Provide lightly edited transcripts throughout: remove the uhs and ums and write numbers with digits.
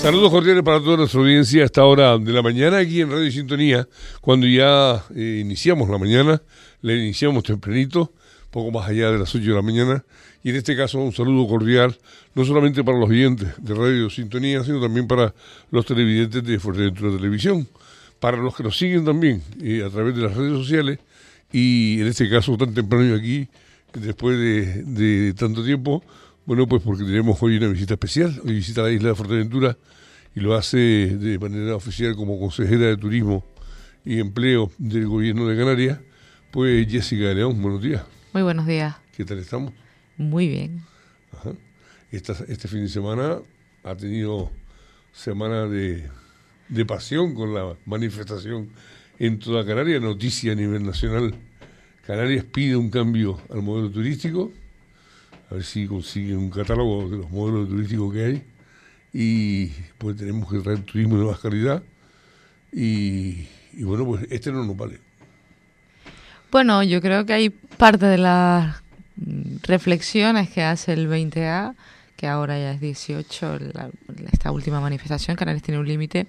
Saludos cordiales para toda nuestra audiencia a esta hora de la mañana aquí en Radio Sintonía, cuando ya iniciamos la mañana, la iniciamos tempranito, poco más allá de las 8 de la mañana, y en este caso un saludo cordial, no solamente para los oyentes de Radio Sintonía, sino también para los televidentes de Fuerteventura Televisión, para los que nos siguen también a través de las redes sociales, y en este caso tan temprano aquí, después de tanto tiempo. Bueno, pues porque tenemos hoy una visita especial, hoy visita la isla de Fuerteventura y lo hace de manera oficial como consejera de Turismo y Empleo del Gobierno de Canarias, pues Jessica de León. Buenos días. Muy buenos días. ¿Qué tal estamos? Muy bien. Ajá. Este fin de semana ha tenido semana de pasión con la manifestación en toda Canarias, noticia a nivel nacional. Canarias pide un cambio al modelo turístico, a ver si consiguen un catálogo de los modelos turísticos que hay, y pues tenemos que traer turismo de más calidad, y bueno, pues este no nos vale. Bueno, yo creo que hay parte de las reflexiones que hace el 20A, que ahora ya es 18, esta última manifestación, Canarias tiene un límite,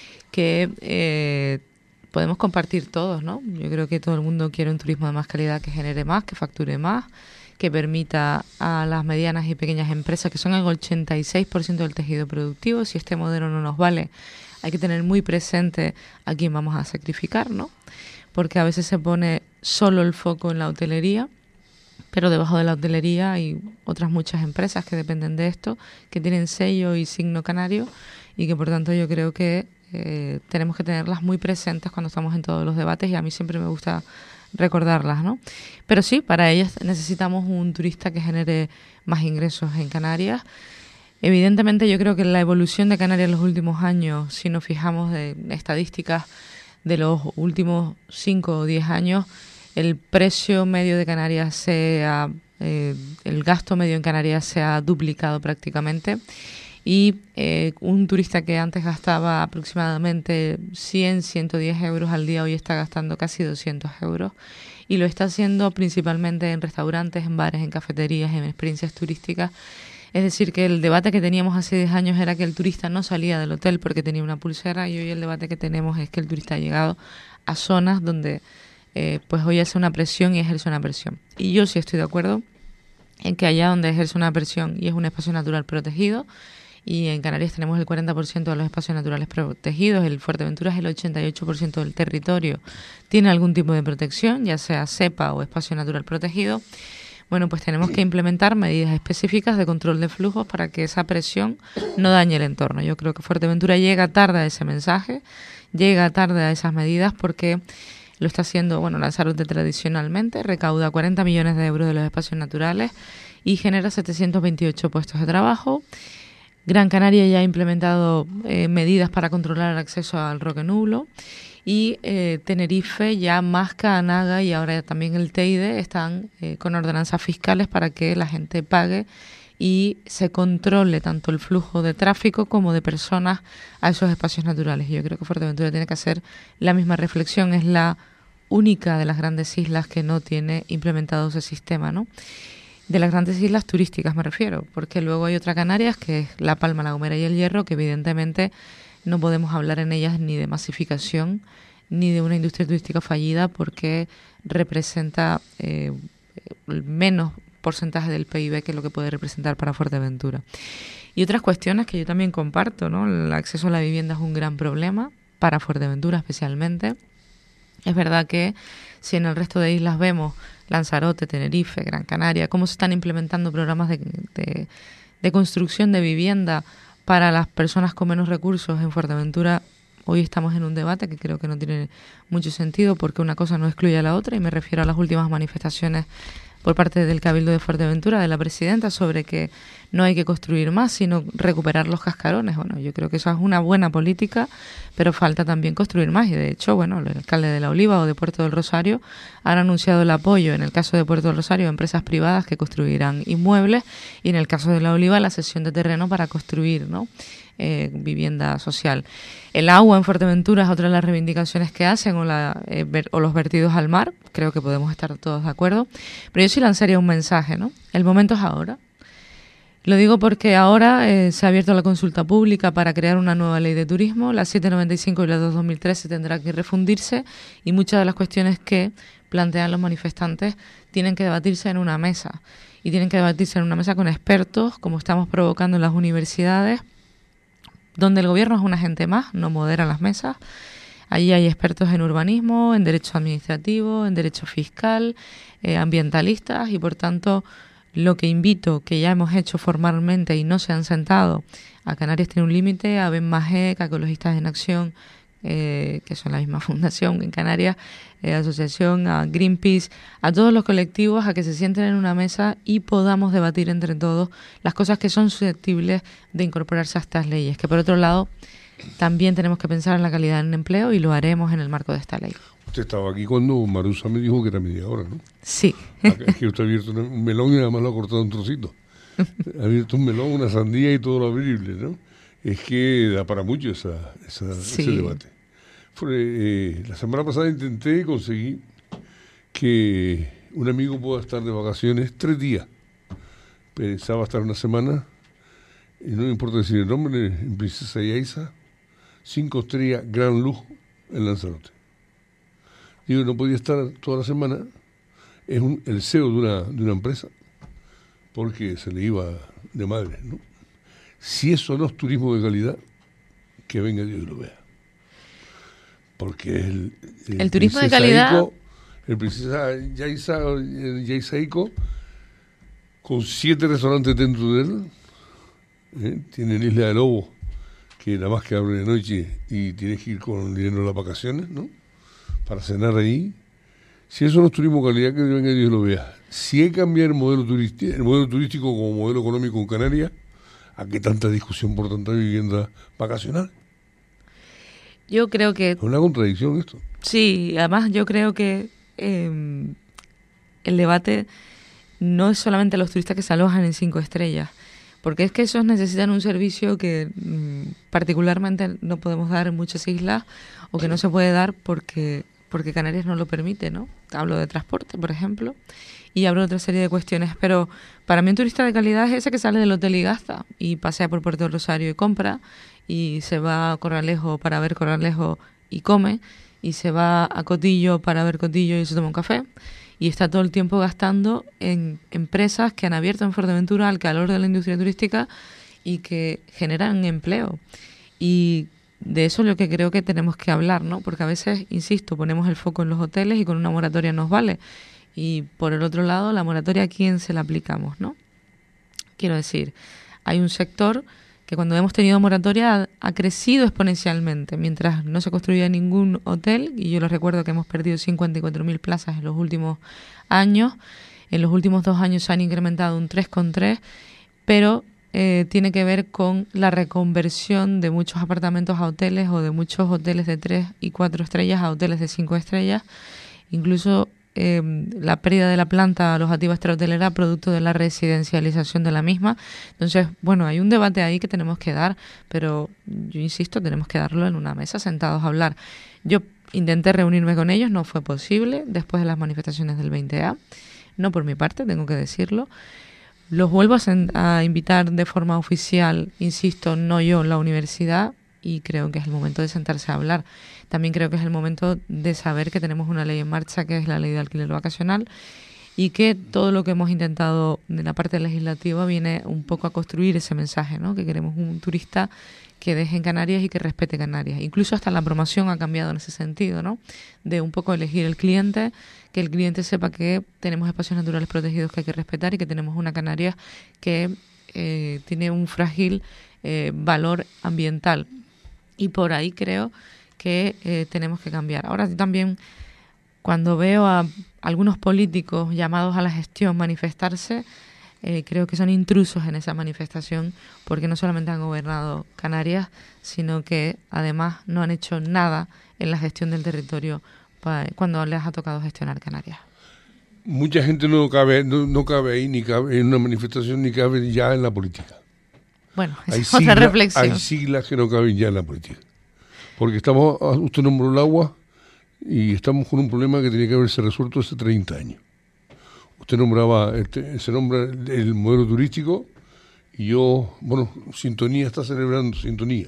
que podemos compartir todos, ¿no? Yo creo que todo el mundo quiere un turismo de más calidad, que genere más, que facture más, que permita a las medianas y pequeñas empresas, que son el 86% del tejido productivo. Si este modelo no nos vale, hay que tener muy presente a quién vamos a sacrificar, ¿no? Porque a veces se pone solo el foco en la hotelería, pero debajo de la hotelería hay otras muchas empresas que dependen de esto, que tienen sello y signo canario, y que por tanto yo creo que tenemos que tenerlas muy presentes cuando estamos en todos los debates, y a mí siempre me gusta recordarlas, ¿no? Pero sí, para ellas necesitamos un turista que genere más ingresos en Canarias. Evidentemente yo creo que la evolución de Canarias en los últimos años, si nos fijamos de estadísticas de los últimos 5 o 10 años, el precio medio de Canarias el gasto medio en Canarias se ha duplicado prácticamente, y un turista que antes gastaba aproximadamente 110 euros al día, hoy está gastando casi 200 euros, y lo está haciendo principalmente en restaurantes, en bares, en cafeterías, en experiencias turísticas. Es decir, que el debate que teníamos hace 10 años era que el turista no salía del hotel porque tenía una pulsera, y hoy el debate que tenemos es que el turista ha llegado a zonas donde pues hoy hace una presión y ejerce una presión. Y yo sí estoy de acuerdo en que allá donde ejerce una presión y es un espacio natural protegido, y en Canarias tenemos el 40% de los espacios naturales protegidos, el Fuerteventura es el 88% del territorio, tiene algún tipo de protección, ya sea cepa o espacio natural protegido. Bueno, pues tenemos que implementar medidas específicas de control de flujos para que esa presión no dañe el entorno. Yo creo que Fuerteventura llega tarde a ese mensaje, llega tarde a esas medidas, porque lo está haciendo, bueno, Lanzarote tradicionalmente recauda 40 millones de euros de los espacios naturales y genera 728 puestos de trabajo. Gran Canaria ya ha implementado medidas para controlar el acceso al Roque Nublo, y Tenerife, ya Masca, Anaga y ahora también el Teide están con ordenanzas fiscales para que la gente pague y se controle tanto el flujo de tráfico como de personas a esos espacios naturales. Yo creo que Fuerteventura tiene que hacer la misma reflexión, es la única de las grandes islas que no tiene implementado ese sistema, ¿no? De las grandes islas turísticas me refiero, porque luego hay otra Canarias, que es La Palma, La Gomera y El Hierro, que evidentemente no podemos hablar en ellas ni de masificación ni de una industria turística fallida, porque representa menos porcentaje del PIB que lo que puede representar para Fuerteventura. Y otras cuestiones que yo también comparto, ¿no? El acceso a la vivienda es un gran problema para Fuerteventura especialmente. Es verdad que si en el resto de islas vemos Lanzarote, Tenerife, Gran Canaria, cómo se están implementando programas de construcción de vivienda para las personas con menos recursos, en Fuerteventura hoy estamos en un debate que creo que no tiene mucho sentido, porque una cosa no excluye a la otra, y me refiero a las últimas manifestaciones por parte del Cabildo de Fuerteventura, de la presidenta, sobre que no hay que construir más, sino recuperar los cascarones. Bueno, yo creo que eso es una buena política, pero falta también construir más. Y de hecho, bueno, el alcalde de La Oliva o de Puerto del Rosario han anunciado el apoyo, en el caso de Puerto del Rosario, a empresas privadas que construirán inmuebles, y en el caso de La Oliva, la cesión de terreno para construir, ¿no?, vivienda social. El agua en Fuerteventura es otra de las reivindicaciones que hacen, o los vertidos al mar. Creo que podemos estar todos de acuerdo, pero yo sí lanzaría un mensaje, ¿no? El momento es ahora. Lo digo porque ahora se ha abierto la consulta pública para crear una nueva ley de turismo. La 795 y la 2013 tendrá que refundirse y muchas de las cuestiones que plantean los manifestantes tienen que debatirse en una mesa. Y tienen que debatirse en una mesa con expertos, como estamos provocando en las universidades, donde el gobierno es un agente más, no modera las mesas. Allí hay expertos en urbanismo, en derecho administrativo, en derecho fiscal, ambientalistas y, por tanto, lo que invito, que ya hemos hecho formalmente y no se han sentado, a Canarias tiene un límite, a BEN+GEC, a Ecologistas en Acción, que son la misma fundación en Canarias, asociación, a Greenpeace, a todos los colectivos, a que se sienten en una mesa y podamos debatir entre todos las cosas que son susceptibles de incorporarse a estas leyes, que por otro lado también tenemos que pensar en la calidad del empleo y lo haremos en el marco de esta ley. Usted estaba aquí cuando Marusa me dijo que era media hora, ¿no? Sí. Es que usted ha abierto un melón y nada más lo ha cortado un trocito. Ha abierto un melón, una sandía y todo lo abrible, ¿no? Es que da para mucho sí. ese debate. La semana pasada intenté conseguir que un amigo pueda estar de vacaciones 3 días. Pensaba estar una semana, y no me importa decir el nombre, en Princesa Yaiza, 5 estrellas, gran lujo en Lanzarote. Digo, no podía estar toda la semana, es el CEO de una empresa, porque se le iba de madre, ¿no? Si eso no es turismo de calidad, que venga Dios y lo vea. Porque el turismo de calidad... El Princesa Yaiza Ico, con 7 restaurantes dentro de él, tiene la Isla de Lobos, que nada más que abre de noche y tienes que ir con dinero a las vacaciones, ¿no? Para cenar ahí. Si eso no es turismo de calidad, que venga Dios y lo vea. Si hay que cambiar el modelo turístico como modelo económico en Canarias, ¿a qué tanta discusión por tanta vivienda vacacional? Yo creo que... Es una contradicción esto. Sí, además yo creo que el debate no es solamente los turistas que se alojan en 5 estrellas, porque es que esos necesitan un servicio que particularmente no podemos dar en muchas islas o que no se puede dar porque Canarias no lo permite, ¿no? Hablo de transporte, por ejemplo, y hablo de otra serie de cuestiones, pero para mí un turista de calidad es ese que sale del hotel y gasta y pasea por Puerto Rosario y compra y se va a Corralejo para ver Corralejo y come y se va a Cotillo para ver Cotillo y se toma un café y está todo el tiempo gastando en empresas que han abierto en Fuerteventura al calor de la industria turística y que generan empleo. Y de eso es lo que creo que tenemos que hablar, ¿no? Porque a veces, insisto, ponemos el foco en los hoteles y con una moratoria nos vale. Y por el otro lado, la moratoria, ¿a quién se la aplicamos, no? Quiero decir, hay un sector que cuando hemos tenido moratoria ha crecido exponencialmente, mientras no se construía ningún hotel, y yo les recuerdo que hemos perdido 54.000 plazas en los últimos años, en los últimos 2 años se han incrementado un 3,3, pero tiene que ver con la reconversión de muchos apartamentos a hoteles o de muchos hoteles de 3 y 4 estrellas a hoteles de 5 estrellas, incluso la pérdida de la planta alojativa extrahotelera producto de la residencialización de la misma. Entonces, bueno, hay un debate ahí que tenemos que dar, pero yo insisto, tenemos que darlo en una mesa, sentados a hablar. Yo intenté reunirme con ellos, no fue posible después de las manifestaciones del 20A, no por mi parte, tengo que decirlo. Los vuelvo a invitar de forma oficial, insisto, no yo, la universidad, y creo que es el momento de sentarse a hablar. También creo que es el momento de saber que tenemos una ley en marcha, que es la ley de alquiler vacacional, y que todo lo que hemos intentado de la parte legislativa viene un poco a construir ese mensaje, ¿no? Que queremos un turista que deje en Canarias y que respete Canarias. Incluso hasta la promoción ha cambiado en ese sentido, ¿no? De un poco elegir el cliente, que el cliente sepa que tenemos espacios naturales protegidos que hay que respetar y que tenemos una Canarias que tiene un frágil valor ambiental. Y por ahí creo que tenemos que cambiar. Ahora también, cuando veo a algunos políticos llamados a la gestión manifestarse, creo que son intrusos en esa manifestación, porque no solamente han gobernado Canarias, sino que además no han hecho nada en la gestión del territorio cuando les ha tocado gestionar Canarias. Mucha gente no cabe ahí, ni cabe en una manifestación, ni cabe ya en la política. Bueno, esa es otra reflexión. Hay siglas que no caben ya en la política. Porque usted nombró el agua y estamos con un problema que tenía que haberse resuelto hace 30 años. Usted nombraba, se nombra el modelo turístico Y yo, bueno, Sintonía está celebrando Sintonía.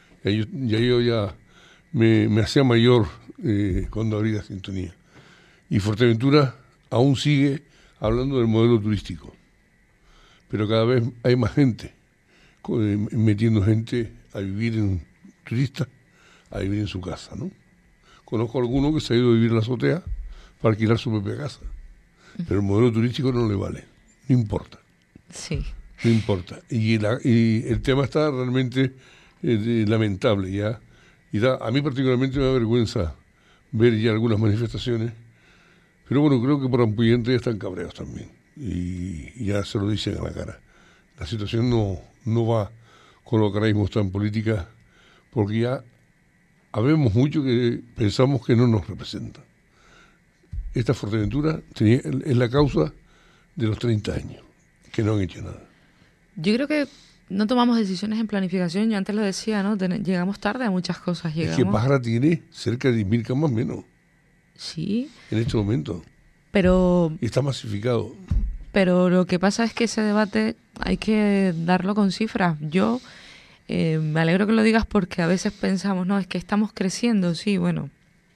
Ya me hacía mayor cuando abría Sintonía. Y Fuerteventura aún sigue hablando del modelo turístico. Pero cada vez hay más gente, metiendo gente a vivir turistas, a vivir en su casa, ¿no? Conozco a alguno que se ha ido a vivir en la azotea para alquilar su propia casa. Pero el modelo turístico no le vale, no importa. Sí. No importa. Y el tema está realmente lamentable ya. A mí particularmente me da vergüenza ver ya algunas manifestaciones. Pero bueno, creo que por Ampuyente ya están cabreados también. Y ya se lo dicen a la cara. La situación no va con lo que ahora mismo está en política, porque ya habemos mucho que pensamos que no nos representa. Esta Fuerteventura es la causa de los 30 años, que no han hecho nada. Yo creo que no tomamos decisiones en planificación. Yo antes lo decía, ¿no? Llegamos tarde a muchas cosas. Es que Pájara tiene cerca de 10.000 camas menos. Sí. En este momento. Pero... Y está masificado. Pero lo que pasa es que ese debate hay que darlo con cifras. Yo me alegro que lo digas porque a veces pensamos, no, es que estamos creciendo. Sí, bueno.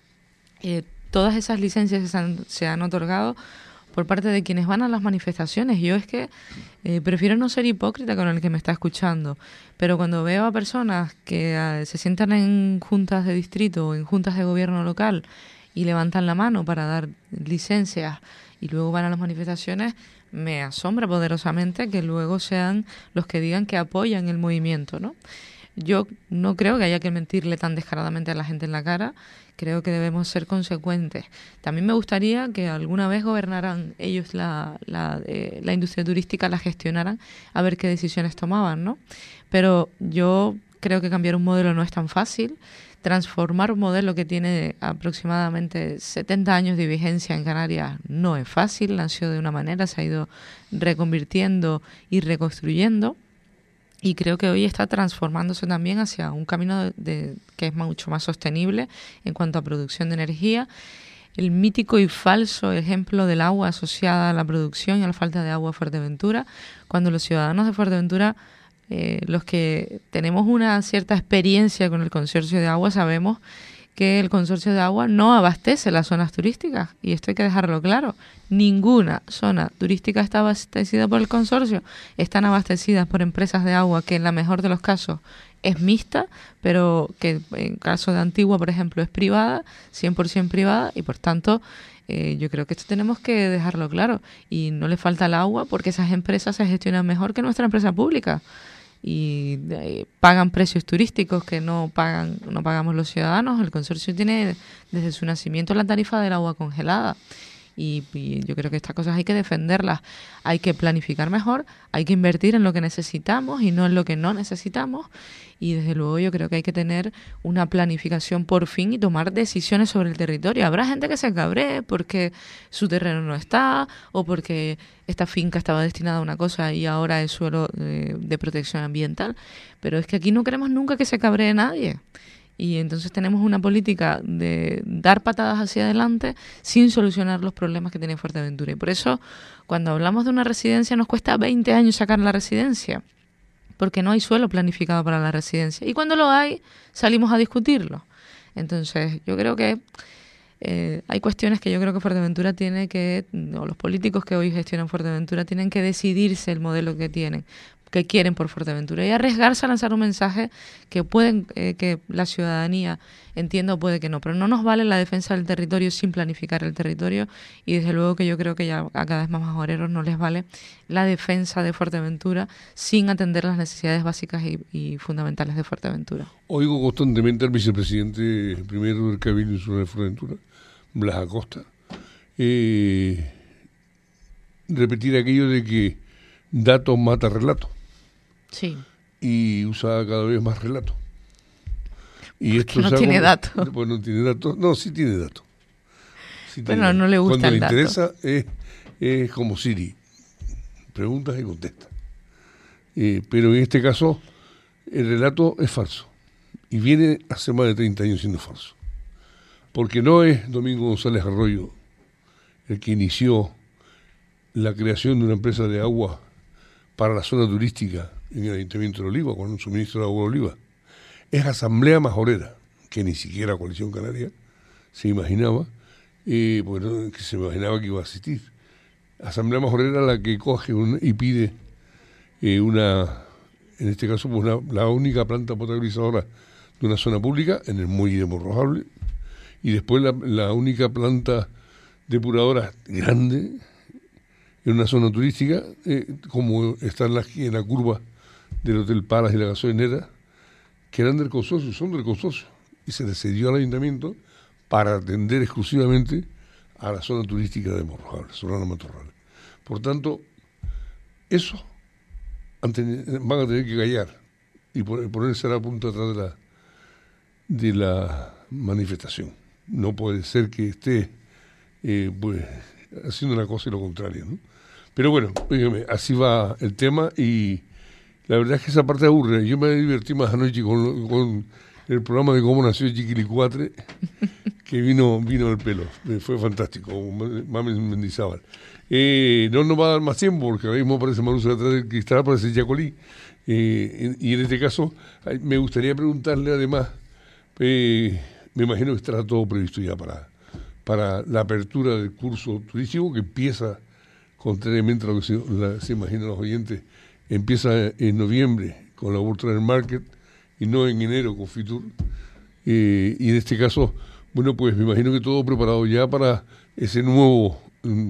Todas esas licencias se han otorgado por parte de quienes van a las manifestaciones. Yo es que prefiero no ser hipócrita con el que me está escuchando, pero cuando veo a personas que se sientan en juntas de distrito o en juntas de gobierno local y levantan la mano para dar licencias y luego van a las manifestaciones, me asombra poderosamente que luego sean los que digan que apoyan el movimiento, ¿no? Yo no creo que haya que mentirle tan descaradamente a la gente en la cara. Creo que debemos ser consecuentes. También me gustaría que alguna vez gobernaran ellos la industria turística, la gestionaran, a ver qué decisiones tomaban, ¿no? Pero yo creo que cambiar un modelo no es tan fácil. Transformar un modelo que tiene aproximadamente 70 años de vigencia en Canarias no es fácil. Nació de una manera, se ha ido reconvirtiendo y reconstruyendo. Y creo que hoy está transformándose también hacia un camino que es mucho más sostenible en cuanto a producción de energía. El mítico y falso ejemplo del agua asociada a la producción y a la falta de agua en Fuerteventura, cuando los ciudadanos de Fuerteventura, los que tenemos una cierta experiencia con el consorcio de agua, sabemos que el consorcio de agua no abastece las zonas turísticas, y esto hay que dejarlo claro. Ninguna zona turística está abastecida por el consorcio. Están abastecidas por empresas de agua que en la mejor de los casos es mixta, pero que en caso de Antigua, por ejemplo, es privada, 100% privada, y por tanto yo creo que esto tenemos que dejarlo claro. Y no le falta el agua porque esas empresas se gestionan mejor que nuestra empresa pública. Y pagan precios turísticos que no pagamos los ciudadanos. El consorcio tiene desde su nacimiento la tarifa del agua congelada. Y yo creo que estas cosas hay que defenderlas. Hay que planificar mejor, hay que invertir en lo que necesitamos y no en lo que no necesitamos. Y desde luego yo creo que hay que tener una planificación por fin y tomar decisiones sobre el territorio. Habrá gente que se cabree porque su terreno no está, o porque esta finca estaba destinada a una cosa y ahora es suelo de protección ambiental. Pero es que aquí no queremos nunca que se cabree nadie. Y entonces tenemos una política de dar patadas hacia adelante sin solucionar los problemas que tiene Fuerteventura. Y por eso, cuando hablamos de una residencia, nos cuesta 20 años sacar la residencia, porque no hay suelo planificado para la residencia. Y cuando lo hay, salimos a discutirlo. Entonces, yo creo que hay cuestiones que yo creo que Fuerteventura tiene que, o los políticos que hoy gestionan Fuerteventura, tienen que decidirse el modelo que quieren por Fuerteventura y arriesgarse a lanzar un mensaje que que la ciudadanía entienda o puede que no, pero no nos vale la defensa del territorio sin planificar el territorio, y desde luego que yo creo que ya a cada vez más majoreros no les vale la defensa de Fuerteventura sin atender las necesidades básicas y fundamentales de Fuerteventura. Oigo constantemente al vicepresidente primero del Cabildo Insular de Fuerteventura, Blas Acosta, repetir aquello de que dato mata relato. Sí. Y usa cada vez más relatos. Y esto no tiene datos. Pues no tiene datos. No, sí tiene datos. Sí pero no le gusta el dato. Cuando le interesa es como Siri. Preguntas y contesta. Pero en este caso el relato es falso. Y viene hace más de 30 años siendo falso. Porque no es Domingo González Arroyo el que inició la creación de una empresa de agua para la zona turística en el Ayuntamiento de Oliva, con un suministro de agua de Oliva. Es Asamblea Majorera, que ni siquiera Coalición Canaria se imaginaba, que se imaginaba que iba a asistir. Asamblea Majorera la que coge y pide en este caso, pues la única planta potabilizadora de una zona pública en el muelle de Morrojable, y después la única planta depuradora grande en una zona turística, como está en la curva del Hotel Palas y la gasolinera, que eran del consorcio, son del consorcio, y se les cedió al ayuntamiento para atender exclusivamente a la zona turística de Morrojable, Solana Matorral. Por tanto, eso van a tener que callar y ponerse a la punta atrás de la manifestación. No puede ser que esté pues haciendo una cosa y lo contrario, ¿no? Pero bueno, dígame, así va el tema, y la verdad es que esa parte aburre. Yo me divertí más anoche con el programa de Cómo Nació Chiquilicuatre, que vino el pelo. Fue fantástico, Mami Mendizábal. No nos va a dar más tiempo, porque ahora mismo aparece Marusa detrás del cristal, aparece Yacolí. Y en este caso, me gustaría preguntarle además, me imagino que estará todo previsto ya para la apertura del curso turístico, que empieza, contrariamente a lo que se imaginan los oyentes, empieza en noviembre con la World Travel Market y no en enero con Fitur. Y en este caso, bueno, pues me imagino que todo preparado ya para ese nuevo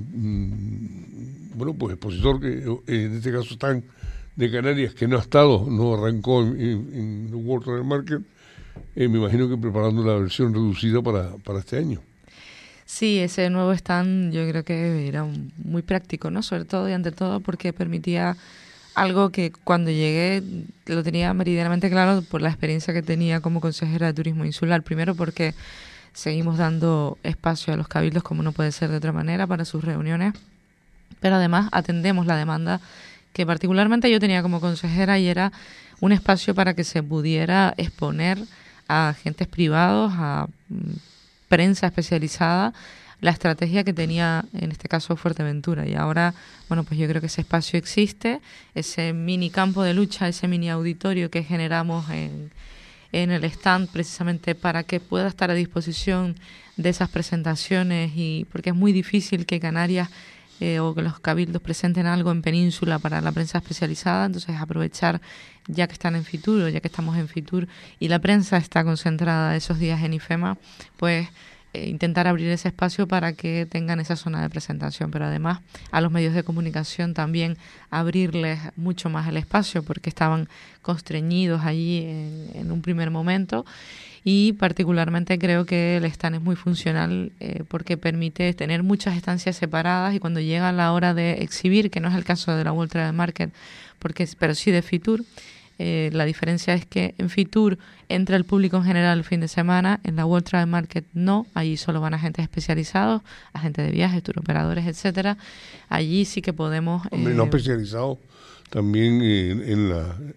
pues expositor, que en este caso están de Canarias, que no ha estado, no arrancó en World Travel Market. Me imagino que preparando la versión reducida para este año. Sí, ese nuevo stand yo creo que era muy práctico, ¿no? Sobre todo y ante todo porque permitía algo que cuando llegué lo tenía meridianamente claro por la experiencia que tenía como consejera de Turismo Insular. Primero porque seguimos dando espacio a los cabildos, como no puede ser de otra manera, para sus reuniones, pero además atendemos la demanda que particularmente yo tenía como consejera, y era un espacio para que se pudiera exponer a agentes privados, a prensa especializada, la estrategia que tenía en este caso Fuerteventura. Y ahora, bueno, pues yo creo que ese espacio existe, ese mini campo de lucha, ese mini auditorio que generamos en el stand, precisamente para que pueda estar a disposición de esas presentaciones, y porque es muy difícil que Canarias o que los cabildos presenten algo en Península para la prensa especializada. Entonces aprovechar, ya que están en Fitur, o ya que estamos en Fitur y la prensa está concentrada esos días en IFEMA, pues intentar abrir ese espacio para que tengan esa zona de presentación, pero además a los medios de comunicación también abrirles mucho más el espacio, porque estaban constreñidos allí en un primer momento. Y particularmente creo que el stand es muy funcional porque permite tener muchas estancias separadas, y cuando llega la hora de exhibir, que no es el caso de la World Travel Market, pero sí de Fitur, la diferencia es que en Fitur entra el público en general el fin de semana, en la World Travel Market no, allí solo van agentes especializados, agentes de viajes, turoperadores, etcétera. Allí sí que podemos... no especializados también en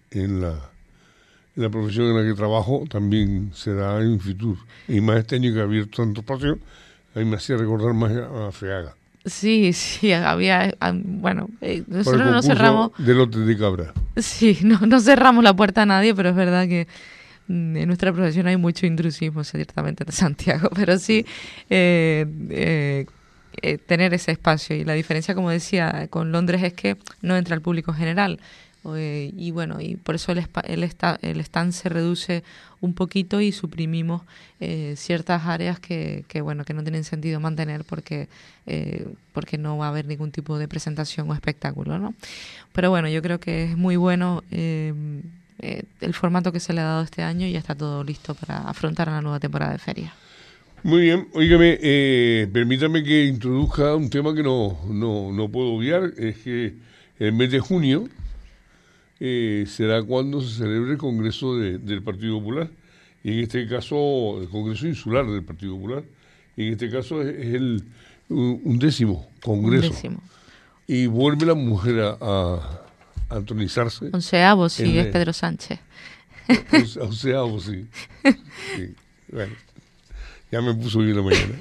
la profesión en la que trabajo, también se da en Fitur. Y más este año que ha abierto tanto espacio, a mí me hacía recordar más a FEAGA. Sí, había, bueno, nosotros no cerramos... de lotes de cabra. Sí, no cerramos la puerta a nadie, pero es verdad que en nuestra profesión hay mucho intrusismo, ciertamente, en Santiago, pero sí tener ese espacio. Y la diferencia, como decía, con Londres es que no entra el público general. Y bueno, y por eso el stand se reduce un poquito, y suprimimos ciertas áreas que no tienen sentido mantener porque no va a haber ningún tipo de presentación o espectáculo, ¿no? Pero bueno, yo creo que es muy bueno el formato que se le ha dado este año, y ya está todo listo para afrontar la nueva temporada de feria. Muy bien, óigame, permítame que introduzca un tema que no puedo obviar. Es que el mes de junio será cuando se celebre el Congreso del Partido Popular, y en este caso el Congreso Insular del Partido Popular, y en este caso es el 11º Congreso. 11º. Y vuelve la mujer a entronizarse. 11º, sí, es Pedro Sánchez. 11º, sí. Sí. Bueno, ya me puso bien la mañana.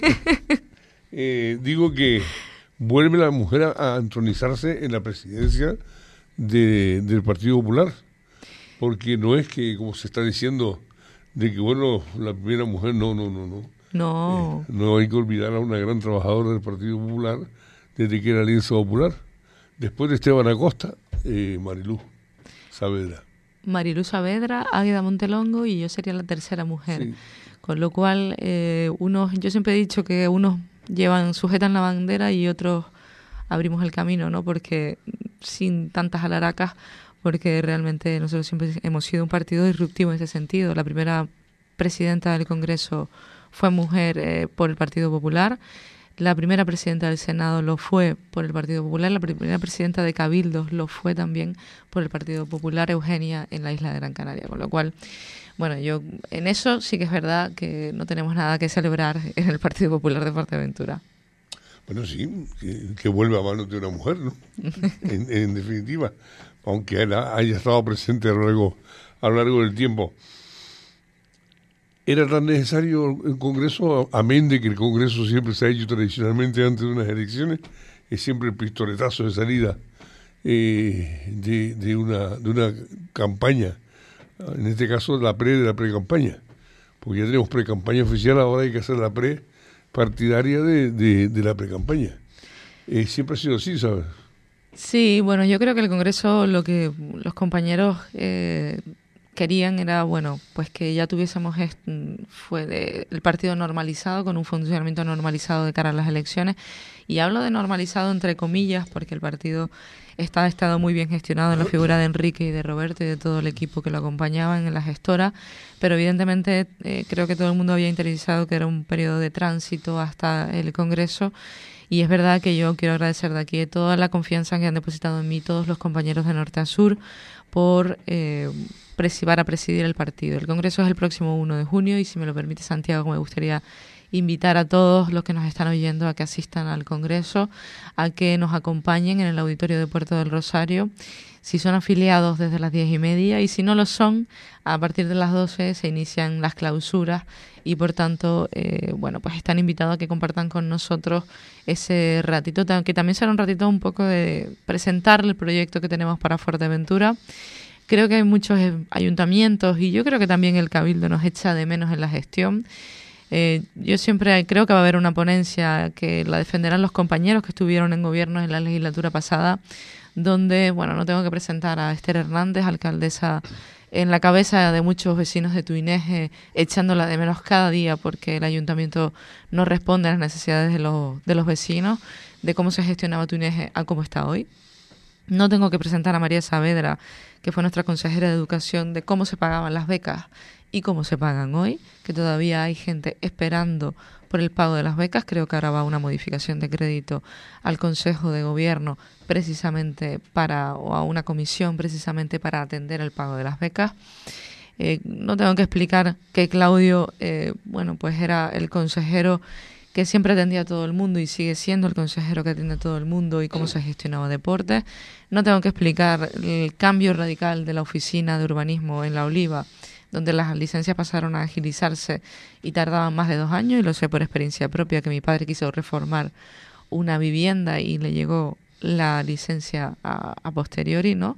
Digo que vuelve la mujer a entronizarse en la presidencia del Partido Popular, porque no es que, como se está diciendo, de que, bueno, la primera mujer, no. No. No hay que olvidar a una gran trabajadora del Partido Popular desde que era Alianza Popular. Después de Esteban Acosta, Marilú Saavedra. Marilú Saavedra, Águeda Montelongo y yo sería la tercera mujer. Sí. Con lo cual, yo siempre he dicho que unos sujetan la bandera y otros abrimos el camino, ¿no? Porque sin tantas alaracas, porque realmente nosotros siempre hemos sido un partido disruptivo en ese sentido. La primera presidenta del Congreso fue mujer por el Partido Popular. La primera presidenta del Senado lo fue por el Partido Popular. La primera presidenta de Cabildos lo fue también por el Partido Popular, Eugenia, en la isla de Gran Canaria. Con lo cual, bueno, yo en eso sí que es verdad que no tenemos nada que celebrar en el Partido Popular de Fuerteventura. Bueno, sí, que vuelve a manos de una mujer, ¿no? en definitiva, aunque haya estado presente a lo largo del tiempo. ¿Era tan necesario el Congreso, amén de que el Congreso siempre se ha hecho tradicionalmente antes de unas elecciones? Es siempre el pistoletazo de salida de una campaña, en este caso la de la pre-campaña, porque ya tenemos pre-campaña oficial, ahora hay que hacer la pre-partidaria de la pre-campaña. Siempre ha sido así, ¿sabes? Sí, bueno, yo creo que el Congreso, lo que los compañeros querían era, pues que ya tuviésemos el partido normalizado, con un funcionamiento normalizado de cara a las elecciones. Y hablo de normalizado entre comillas, porque el partido ha estado muy bien gestionado en la figura de Enrique y de Roberto y de todo el equipo que lo acompañaban en la gestora, pero evidentemente creo que todo el mundo había interiorizado que era un periodo de tránsito hasta el Congreso. Y es verdad que yo quiero agradecer de aquí toda la confianza que han depositado en mí todos los compañeros de norte a sur por para presidir el partido. El Congreso es el próximo 1 de junio y si me lo permite, Santiago, me gustaría invitar a todos los que nos están oyendo a que asistan al Congreso, a que nos acompañen en el auditorio de Puerto del Rosario. Si son afiliados, desde las 10:30, y si no lo son, a partir de las 12 se inician las clausuras y por tanto, pues están invitados a que compartan con nosotros ese ratito, que también será un ratito un poco de presentar el proyecto que tenemos para Fuerteventura. Creo que hay muchos ayuntamientos y yo creo que también el Cabildo nos echa de menos en la gestión. Yo siempre creo que va a haber una ponencia que la defenderán los compañeros que estuvieron en gobierno en la legislatura pasada, donde, no tengo que presentar a Esther Hernández, alcaldesa en la cabeza de muchos vecinos de Tuineje, echándola de menos cada día porque el ayuntamiento no responde a las necesidades de los vecinos, de cómo se gestionaba Tuineje a cómo está hoy. No tengo que presentar a María Saavedra, que fue nuestra consejera de Educación, de cómo se pagaban las becas y cómo se pagan hoy, que todavía hay gente esperando por el pago de las becas. Creo que ahora va una modificación de crédito al Consejo de Gobierno precisamente o a una comisión precisamente para atender el pago de las becas. No tengo que explicar que Claudio, pues era el consejero que siempre atendía a todo el mundo y sigue siendo el consejero que atiende a todo el mundo y cómo se gestionaba deportes. No tengo que explicar el cambio radical de la oficina de urbanismo en La Oliva, donde las licencias pasaron a agilizarse y tardaban más de 2 años, y lo sé por experiencia propia, que mi padre quiso reformar una vivienda y le llegó la licencia a posteriori, ¿no?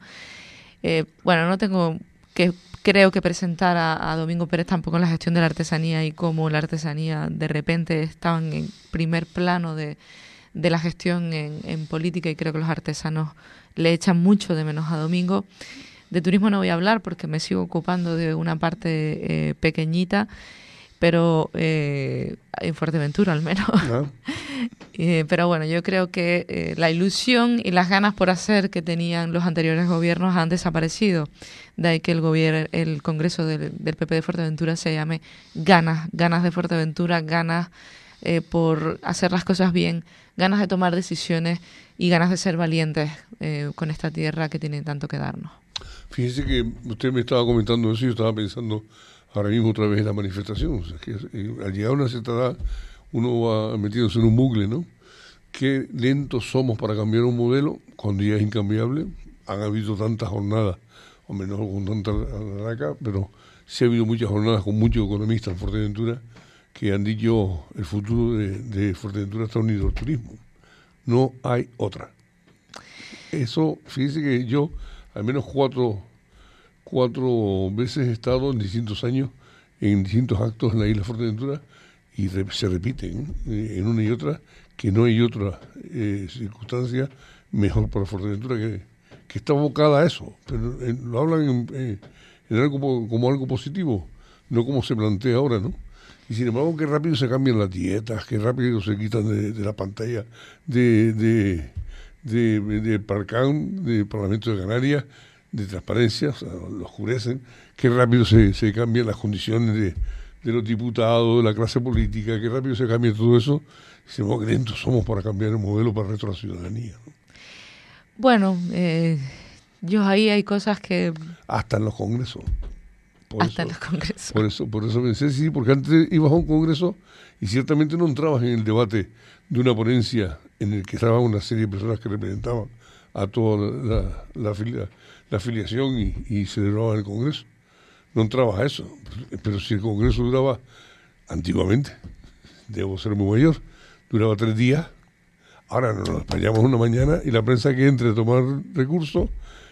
No tengo que creo que presentar a Domingo Pérez tampoco en la gestión de la artesanía y cómo la artesanía de repente estaban en primer plano de la gestión en política, y creo que los artesanos le echan mucho de menos a Domingo. De turismo no voy a hablar porque me sigo ocupando de una parte pequeñita, pero en Fuerteventura al menos. ¿No? Pero yo creo que la ilusión y las ganas por hacer que tenían los anteriores gobiernos han desaparecido. De ahí que el Congreso del PP de Fuerteventura se llame ganas de Fuerteventura, ganas por hacer las cosas bien, ganas de tomar decisiones y ganas de ser valientes con esta tierra que tiene tanto que darnos. Fíjese que usted me estaba comentando eso y yo estaba pensando ahora mismo otra vez en la manifestación. O sea, que al llegar a una cierta edad uno va metiéndose en un bucle, ¿no? Qué lentos somos para cambiar un modelo cuando ya es incambiable. Han habido tantas jornadas, o menos con tanta acá, pero sí ha habido muchas jornadas con muchos economistas en Fuerteventura que han dicho el futuro de Fuerteventura está unido al turismo. No hay otra. Eso, fíjese que yo al menos cuatro veces he estado en distintos años, en distintos actos en la isla de Fuerteventura, y se repiten en una y otra, que no hay otra circunstancia mejor para Fuerteventura que está abocada a eso. Pero lo hablan en algo como algo positivo, no como se plantea ahora, ¿no? Y sin embargo, qué rápido se cambian las dietas, qué rápido se quitan de la pantalla de Parcán, del Parlamento de Canarias, de transparencia, o sea, lo oscurecen, qué rápido se cambian las condiciones de los diputados, de la clase política, qué rápido se cambia todo eso. Sin embargo, qué lentos somos para cambiar el modelo para el resto de la ciudadanía, ¿no? Bueno, yo ahí hay cosas que... Hasta en los congresos. Hasta en los congresos. Por eso pensé, sí, porque antes ibas a un congreso y ciertamente no entrabas en el debate de una ponencia en el que estaban una serie de personas que representaban a toda la afiliación y celebraban el congreso. No entrabas a eso. Pero si el congreso duraba, antiguamente, debo ser muy mayor, duraba 3 días, ahora nos apañamos una mañana y la prensa que entre a tomar recursos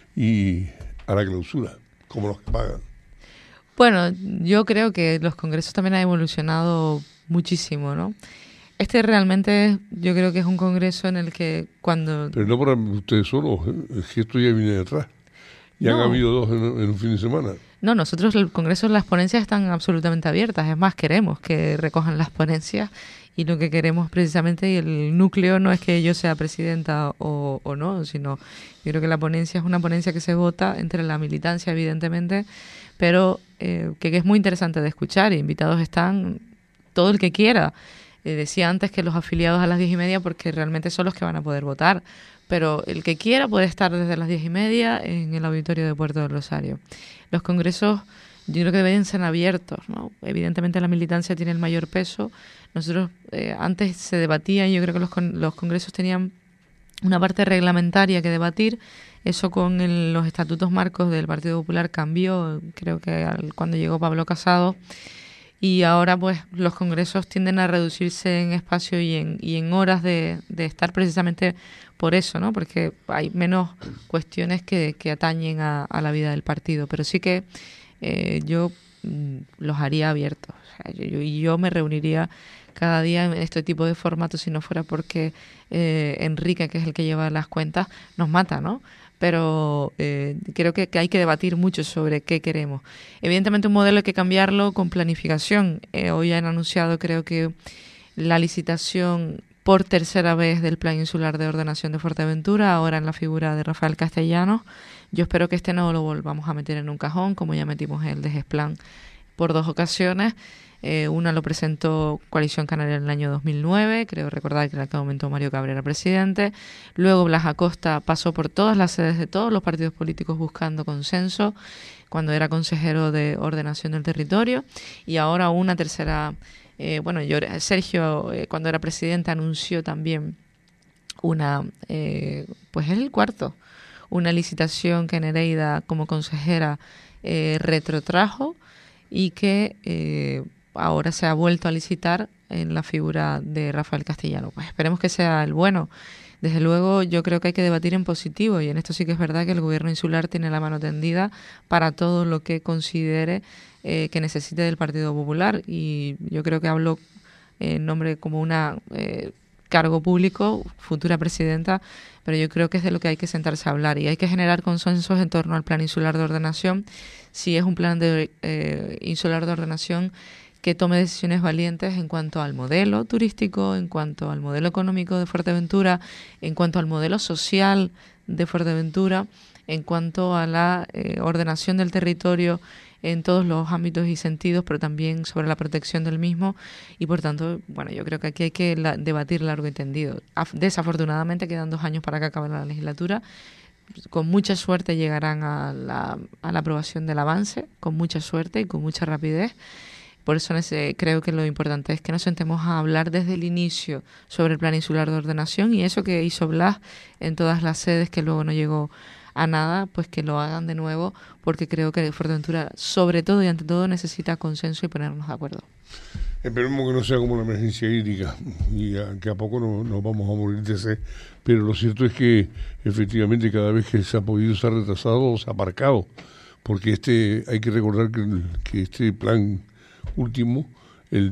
y a la clausura, como los que pagan. Bueno, yo creo que los congresos también han evolucionado muchísimo, ¿no? Este realmente yo creo que es un congreso en el que cuando... Pero no para ustedes solos, es que esto ya viene de atrás. Ya han habido 2 en un fin de semana. No, nosotros el congreso, las ponencias están absolutamente abiertas. Es más, queremos que recojan las ponencias y lo que queremos precisamente, y el núcleo no es que yo sea presidenta o no, sino yo creo que la ponencia es una ponencia que se vota entre la militancia, evidentemente, pero que es muy interesante de escuchar, y invitados están todo el que quiera. Decía antes que los afiliados a las 10:30 porque realmente son los que van a poder votar, pero el que quiera puede estar desde las 10:30 en el auditorio de Puerto del Rosario. Los congresos yo creo que deben ser abiertos, ¿no? Evidentemente la militancia tiene el mayor peso. Nosotros antes se debatía, y yo creo que los congresos tenían una parte reglamentaria que debatir. Eso con los estatutos marcos del Partido Popular cambió, creo que cuando llegó Pablo Casado, y ahora pues los congresos tienden a reducirse en espacio y en horas de estar, precisamente por eso, ¿no? Porque hay menos cuestiones que atañen a la vida del partido, pero sí que yo los haría abiertos. O sea, yo me reuniría cada día en este tipo de formatos si no fuera porque Enrique, que es el que lleva las cuentas, nos mata, ¿no? Pero creo que hay que debatir mucho sobre qué queremos. Evidentemente un modelo hay que cambiarlo con planificación. Hoy han anunciado, creo que, la licitación por tercera vez del Plan Insular de Ordenación de Fuerteventura, ahora en la figura de Rafael Castellanos. Yo espero que este no lo volvamos a meter en un cajón, como ya metimos el de GESPLAN por 2 ocasiones. Una lo presentó Coalición Canaria en el año 2009, creo recordar que en aquel momento Mario Cabrera presidente. Luego Blas Acosta pasó por todas las sedes de todos los partidos políticos buscando consenso cuando era consejero de Ordenación del Territorio. Y ahora una tercera, Sergio cuando era presidente anunció también pues es el cuarto, una licitación que Nereida como consejera retrotrajo y que ahora se ha vuelto a licitar en la figura de Rafael Castellano. Pues esperemos que sea el bueno. Desde luego yo creo que hay que debatir en positivo, y en esto sí que es verdad que el gobierno insular tiene la mano tendida para todo lo que considere que necesite del Partido Popular, y yo creo que hablo en nombre como una cargo público, futura presidenta, pero yo creo que es de lo que hay que sentarse a hablar, y hay que generar consensos en torno al Plan Insular de Ordenación. Si es un plan de insular de ordenación que tome decisiones valientes en cuanto al modelo turístico, en cuanto al modelo económico de Fuerteventura, en cuanto al modelo social de Fuerteventura, en cuanto a la ordenación del territorio en todos los ámbitos y sentidos, pero también sobre la protección del mismo. Y por tanto, bueno, yo creo que aquí hay que debatir largo y tendido. Desafortunadamente quedan 2 años para que acabe la legislatura. Con mucha suerte llegarán a la aprobación del avance, con mucha suerte y con mucha rapidez. Por eso creo que lo importante es que nos sentemos a hablar desde el inicio sobre el Plan Insular de Ordenación, y eso que hizo Blas en todas las sedes, que luego no llegó a nada, pues que lo hagan de nuevo, porque creo que Fuerteventura, sobre todo y ante todo, necesita consenso y ponernos de acuerdo. Esperemos que no sea como una emergencia hídrica y que a poco nos vamos a morir de sed, pero lo cierto es que efectivamente cada vez que se ha podido se ha retrasado o se ha aparcado, porque hay que recordar que este plan último, el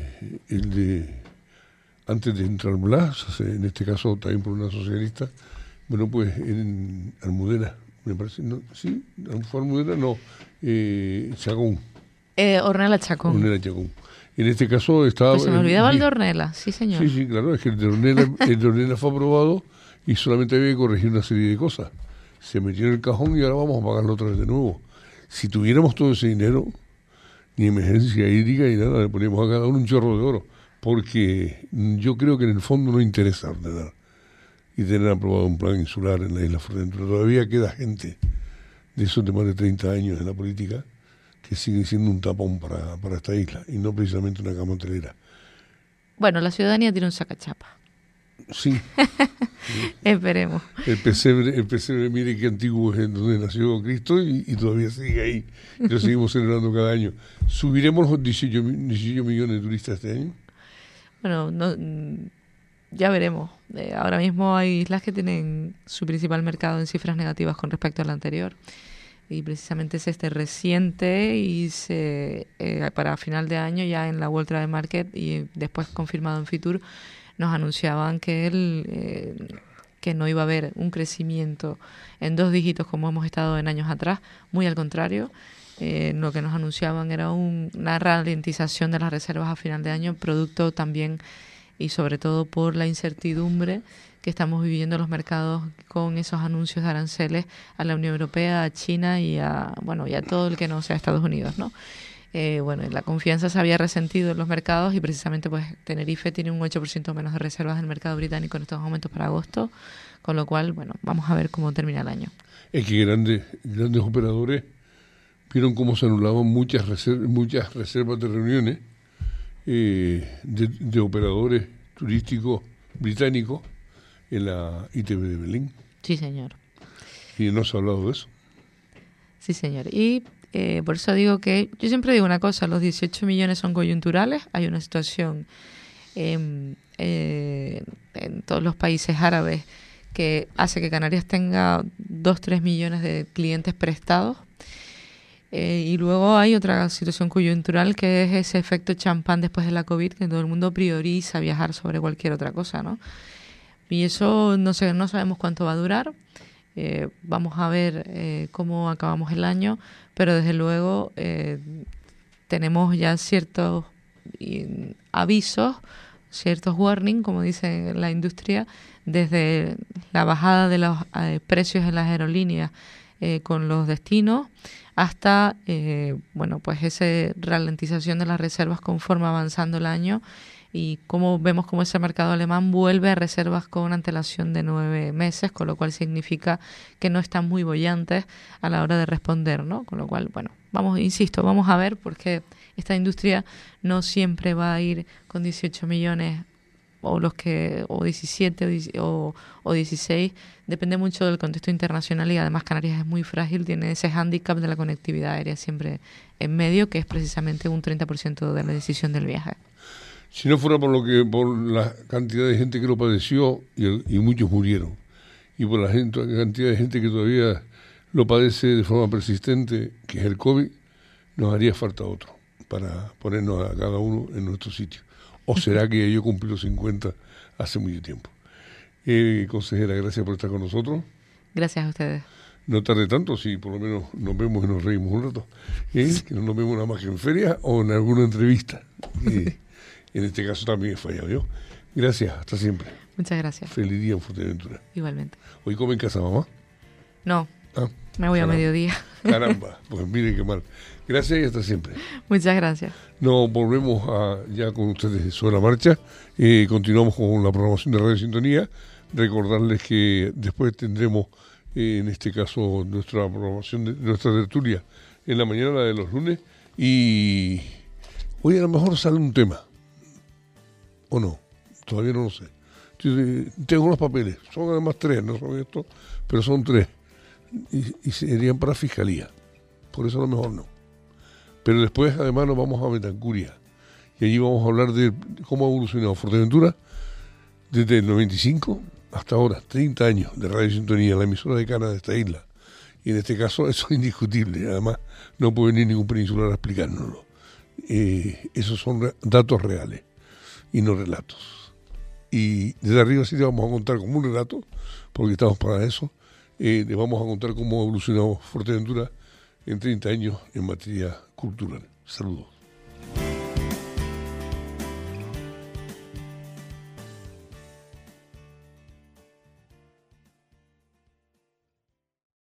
de antes de entrar Blas, en este caso también por una socialista, bueno, pues en Almudena, me parece, no, sí, fue Almudena, no, Chacón. Ornella Chacón. Ornella Chacón. En este caso estaba... Pues se me olvidaba el de Ornella, sí señor. Sí, claro, es que el de Ornella fue aprobado y solamente había que corregir una serie de cosas. Se metió en el cajón y ahora vamos a pagarlo otra vez de nuevo. Si tuviéramos todo ese dinero, ni emergencia hídrica ni nada, le poníamos a cada uno un chorro de oro, porque yo creo que en el fondo no interesa ordenar y tener aprobado un plan insular en la isla Fuerteventura. Todavía queda gente de esos de más de 30 años en la política que sigue siendo un tapón para esta isla y no precisamente una cama hotelera. Bueno, la ciudadanía tiene un sacachapa. Sí. Esperemos. El pesebre, mire qué antiguo es en donde nació Cristo y todavía sigue ahí. Lo seguimos celebrando cada año. ¿Subiremos los 18 millones de turistas este año? Bueno, ya veremos. Ahora mismo hay islas que tienen su principal mercado en cifras negativas con respecto al anterior. Y precisamente es este reciente y para final de año ya en la World Travel Market y después confirmado en Fitur nos anunciaban que que no iba a haber un crecimiento en 2 dígitos como hemos estado en años atrás, muy al contrario. Lo que nos anunciaban era una ralentización de las reservas a final de año, producto también y sobre todo por la incertidumbre que estamos viviendo los mercados con esos anuncios de aranceles a la Unión Europea, a China y a todo el que no sea Estados Unidos, ¿no? La confianza se había resentido en los mercados y precisamente pues Tenerife tiene un 8% menos de reservas en el mercado británico en estos momentos para agosto, con lo cual, bueno, vamos a ver cómo termina el año. Es que grandes operadores vieron cómo se anulaban muchas reservas de reuniones de operadores turísticos británicos en la ITV de Belén. Sí, señor. Y no se ha hablado de eso. Sí, señor. Y por eso digo que, yo siempre digo una cosa, los 18 millones son coyunturales, hay una situación en todos los países árabes que hace que Canarias tenga 2-3 millones de clientes prestados. Y luego hay otra situación coyuntural que es ese efecto champán después de la COVID, que todo el mundo prioriza viajar sobre cualquier otra cosa, ¿no? Y eso no sabemos cuánto va a durar. Vamos a ver cómo acabamos el año, pero desde luego tenemos ya ciertos avisos, ciertos warnings, como dice la industria, desde la bajada de los precios en las aerolíneas con los destinos hasta pues esa ralentización de las reservas conforme avanzando el año y vemos cómo ese mercado alemán vuelve a reservas con antelación de 9 meses, con lo cual significa que no están muy bollantes a la hora de responder, ¿no? Con lo cual, bueno, vamos a ver, porque esta industria no siempre va a ir con 18 millones o 17 o 16, depende mucho del contexto internacional y además Canarias es muy frágil, tiene ese hándicap de la conectividad aérea siempre en medio, que es precisamente un 30% de la decisión del viaje. Si no fuera por la cantidad de gente que lo padeció y muchos murieron, y por la cantidad de gente que todavía lo padece de forma persistente, que es el COVID, nos haría falta otro para ponernos a cada uno en nuestro sitio. ¿O será que yo cumplí los 50 hace mucho tiempo? Consejera, gracias por estar con nosotros. Gracias a ustedes. No tarde tanto, si por lo menos nos vemos y nos reímos un rato. Que no nos vemos nada más que en feria o en alguna entrevista. En este caso también he fallado yo. Gracias, hasta siempre. Muchas gracias. Feliz día en Fuerteventura. Igualmente. ¿Hoy come en casa, mamá? No, me voy a mediodía. Caramba, pues mire qué mal. Gracias y hasta siempre. Muchas gracias. Nos volvemos ya con ustedes sobre la marcha. Continuamos con la programación de Radio Sintonía. Recordarles que después tendremos, en este caso, nuestra programación, nuestra tertulia en la mañana, la de los lunes. Y hoy a lo mejor sale un tema. ¿O no? Todavía no lo sé. Tengo los papeles. Son además 3, no son estos, pero son 3. y serían para Fiscalía. Por eso a lo mejor no. Pero después además nos vamos a Betancuria y allí vamos a hablar de cómo ha evolucionado Fuerteventura desde el 95 hasta ahora, 30 años de Radio Sintonía, la emisora decana de esta isla. Y en este caso eso es indiscutible, además no puede venir ningún peninsular a explicárnoslo. Esos son datos reales y no relatos. Y desde arriba sí te vamos a contar como un relato, porque estamos para eso. Le vamos a contar cómo ha evolucionado Fuerteventura en 30 años en materia cultural. Saludos.